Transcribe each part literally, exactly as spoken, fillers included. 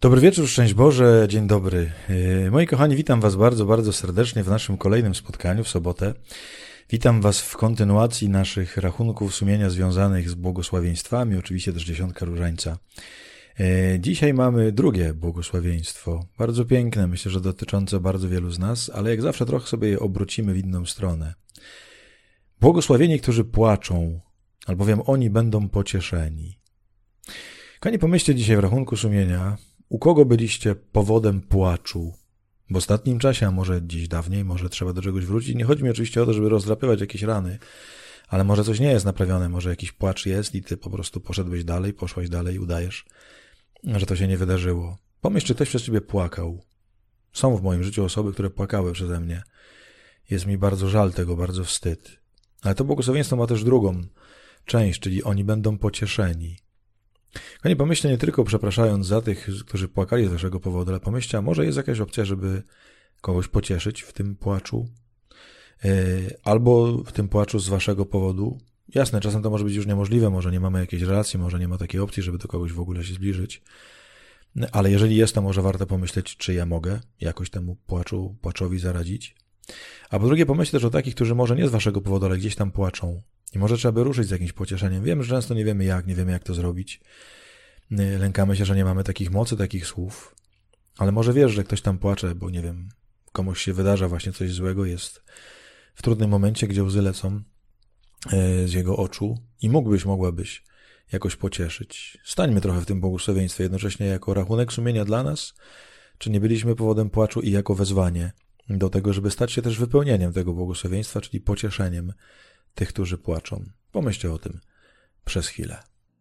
Dobry wieczór, szczęść Boże, dzień dobry. Moi kochani, witam Was bardzo, bardzo serdecznie w naszym kolejnym spotkaniu w sobotę. Witam Was w kontynuacji naszych rachunków sumienia związanych z błogosławieństwami, oczywiście też dziesiątka różańca. Dzisiaj mamy drugie błogosławieństwo, bardzo piękne, myślę, że dotyczące bardzo wielu z nas, ale jak zawsze trochę sobie je obrócimy w inną stronę. Błogosławieni, którzy płaczą, albowiem oni będą pocieszeni. Kochani, pomyślcie dzisiaj w rachunku sumienia, u kogo byliście powodem płaczu w ostatnim czasie, a może dziś dawniej, może trzeba do czegoś wrócić. Nie chodzi mi oczywiście o to, żeby rozdrapywać jakieś rany, ale może coś nie jest naprawione, może jakiś płacz jest i ty po prostu poszedłeś dalej, poszłaś dalej, udajesz, że to się nie wydarzyło. Pomyśl, czy ktoś przez ciebie płakał. Są w moim życiu osoby, które płakały przeze mnie. Jest mi bardzo żal tego, bardzo wstyd. Ale to błogosławieństwo ma też drugą część, czyli oni będą pocieszeni. Kochani, pomyślcie nie tylko przepraszając za tych, którzy płakali z waszego powodu, ale pomyślcie, a może jest jakaś opcja, żeby kogoś pocieszyć w tym płaczu, albo w tym płaczu z waszego powodu. Jasne, czasem to może być już niemożliwe, może nie mamy jakiejś relacji, może nie ma takiej opcji, żeby do kogoś w ogóle się zbliżyć, ale jeżeli jest, to może warto pomyśleć, czy ja mogę jakoś temu płaczu, płaczowi zaradzić. A po drugie, pomyślcie też o takich, którzy może nie z waszego powodu, ale gdzieś tam płaczą. I może trzeba by ruszyć z jakimś pocieszeniem. Wiem, że często nie wiemy jak, nie wiemy jak to zrobić. Lękamy się, że nie mamy takich mocy, takich słów. Ale może wiesz, że ktoś tam płacze, bo nie wiem, komuś się wydarza właśnie coś złego, jest w trudnym momencie, gdzie łzy lecą z jego oczu i mógłbyś, mogłabyś jakoś pocieszyć. Stańmy trochę w tym błogosławieństwie, jednocześnie jako rachunek sumienia dla nas, czy nie byliśmy powodem płaczu i jako wezwanie do tego, żeby stać się też wypełnieniem tego błogosławieństwa, czyli pocieszeniem tych, którzy płaczą. Pomyślcie o tym przez chwilę.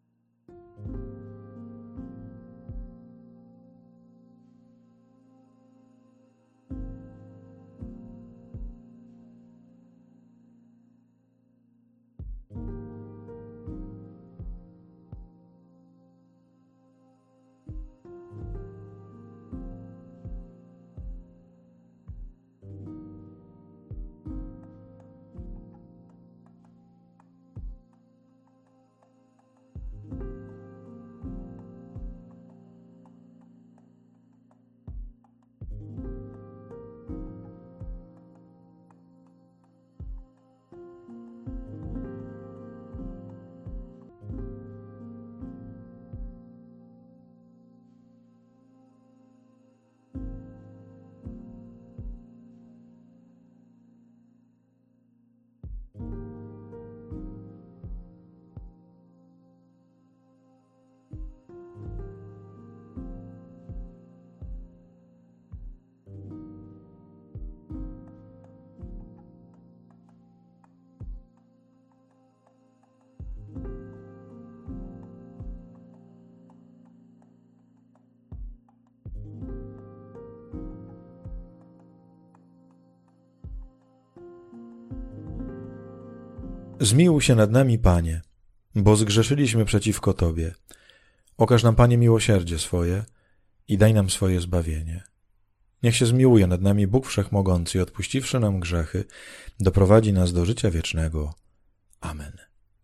Zmiłuj się nad nami, Panie, bo zgrzeszyliśmy przeciwko Tobie. Okaż nam, Panie, miłosierdzie swoje i daj nam swoje zbawienie. Niech się zmiłuje nad nami Bóg Wszechmogący i odpuściwszy nam grzechy, doprowadzi nas do życia wiecznego. Amen.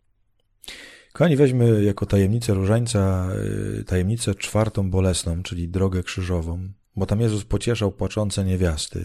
Kochani, weźmy jako tajemnicę różańca tajemnicę czwartą bolesną, czyli drogę krzyżową, bo tam Jezus pocieszał płaczące niewiasty.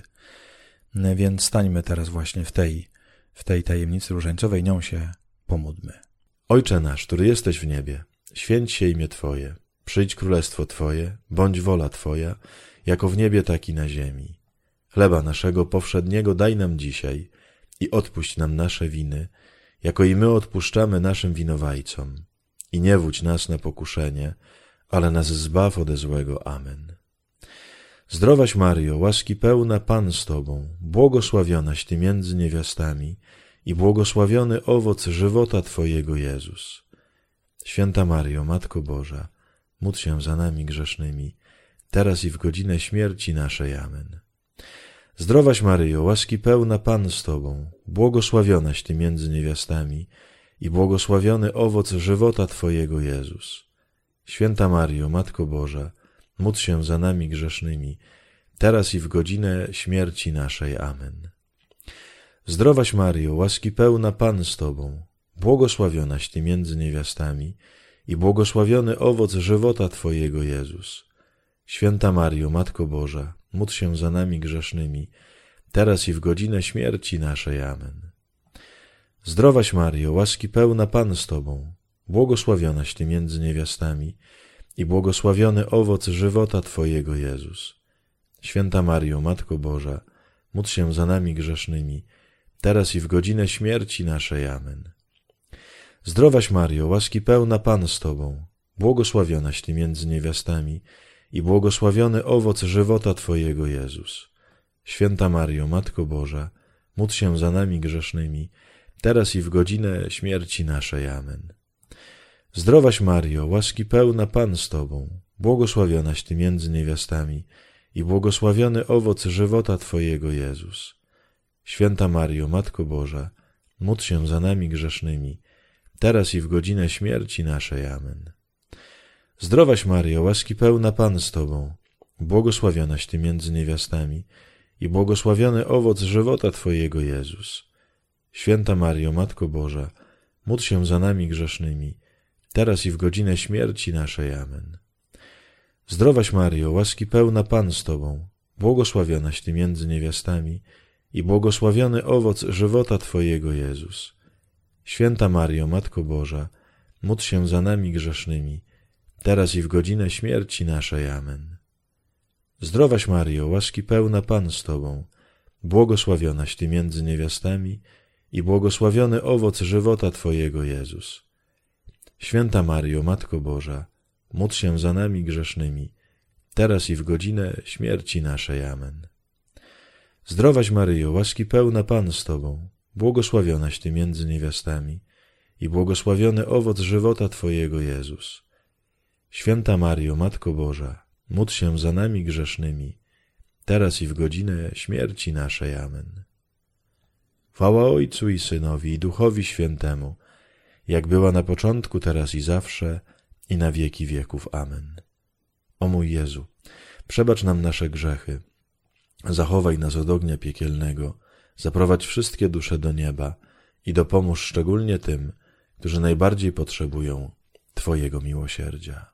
Więc stańmy teraz właśnie w tej W tej tajemnicy różańcowej, nią się pomódlmy. Ojcze nasz, który jesteś w niebie, święć się imię Twoje, przyjdź królestwo Twoje, bądź wola Twoja, jako w niebie, tak i na ziemi. Chleba naszego powszedniego daj nam dzisiaj i odpuść nam nasze winy, jako i my odpuszczamy naszym winowajcom. I nie wódź nas na pokuszenie, ale nas zbaw ode złego. Amen. Zdrowaś Maryjo, łaski pełna, Pan z Tobą, błogosławionaś Ty między niewiastami i błogosławiony owoc żywota Twojego, Jezus. Święta Maryjo, Matko Boża, módl się za nami grzesznymi, teraz i w godzinę śmierci naszej. Amen. Zdrowaś Maryjo, łaski pełna, Pan z Tobą, błogosławionaś Ty między niewiastami i błogosławiony owoc żywota Twojego, Jezus. Święta Maryjo, Matko Boża, módl się za nami grzesznymi, teraz i w godzinę śmierci naszej. Amen. Zdrowaś Maryjo, łaski pełna, Pan z Tobą, błogosławionaś Ty między niewiastami i błogosławiony owoc żywota Twojego, Jezus. Święta Mario, Matko Boża, módl się za nami grzesznymi, teraz i w godzinę śmierci naszej. Amen. Zdrowaś Mario, łaski pełna Pan z Tobą, błogosławionaś Ty między niewiastami i błogosławiony owoc żywota Twojego, Jezus. Święta Mario, Matko Boża, módl się za nami grzesznymi, teraz i w godzinę śmierci naszej. Amen. Zdrowaś Mario, łaski pełna Pan z Tobą, błogosławionaś Ty między niewiastami i błogosławiony owoc żywota Twojego, Jezus. Święta Mario, Matko Boża, módl się za nami grzesznymi, teraz i w godzinę śmierci naszej. Amen. Zdrowaś Mario, łaski pełna Pan z Tobą, błogosławionaś Ty między niewiastami i błogosławiony owoc żywota Twojego, Jezus. Święta Mario, Matko Boża, módl się za nami grzesznymi, teraz i w godzinę śmierci naszej. Amen. Zdrowaś Mario, łaski pełna Pan z Tobą, błogosławionaś Ty między niewiastami i błogosławiony owoc żywota Twojego, Jezus. Święta Mario, Matko Boża, módl się za nami grzesznymi, teraz i w godzinę śmierci naszej. Amen. Zdrowaś Mario, łaski pełna Pan z Tobą, błogosławionaś Ty między niewiastami i błogosławiony owoc żywota Twojego, Jezus. Święta Mario, Matko Boża, módl się za nami grzesznymi, teraz i w godzinę śmierci naszej. Amen. Zdrowaś Mario, łaski pełna Pan z Tobą, błogosławionaś Ty między niewiastami i błogosławiony owoc żywota Twojego, Jezus. Święta Mario, Matko Boża, módl się za nami grzesznymi, teraz i w godzinę śmierci naszej. Amen. Zdrowaś Maryjo, łaski pełna Pan z Tobą, błogosławionaś Ty między niewiastami i błogosławiony owoc żywota Twojego, Jezus. Święta Mario, Matko Boża, módl się za nami grzesznymi, teraz i w godzinę śmierci naszej. Amen. Chwała Ojcu i Synowi i Duchowi Świętemu, jak była na początku, teraz i zawsze, i na wieki wieków. Amen. O mój Jezu, przebacz nam nasze grzechy, zachowaj nas od ognia piekielnego, zaprowadź wszystkie dusze do nieba i dopomóż szczególnie tym, którzy najbardziej potrzebują Twojego miłosierdzia.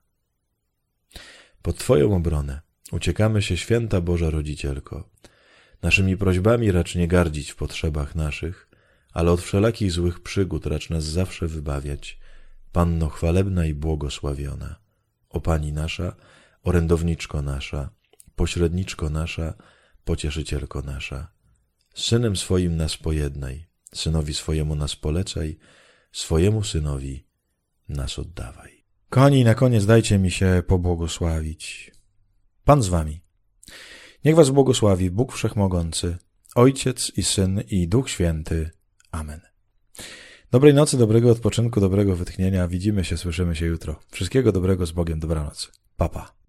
Pod Twoją obronę uciekamy się, Święta Boża Rodzicielko. Naszymi prośbami racz nie gardzić w potrzebach naszych, ale od wszelakich złych przygód racz nas zawsze wybawiać, Panno chwalebna i błogosławiona. O Pani nasza, orędowniczko nasza, pośredniczko nasza, pocieszycielko nasza. Z Synem swoim nas pojednaj, Synowi swojemu nas polecaj, swojemu Synowi nas oddawaj. Kochani, na koniec dajcie mi się pobłogosławić. Pan z wami. Niech was błogosławi Bóg Wszechmogący, Ojciec i Syn i Duch Święty. Amen. Dobrej nocy, dobrego odpoczynku, dobrego wytchnienia. Widzimy się, słyszymy się jutro. Wszystkiego dobrego, z Bogiem, dobranoc. Pa, pa.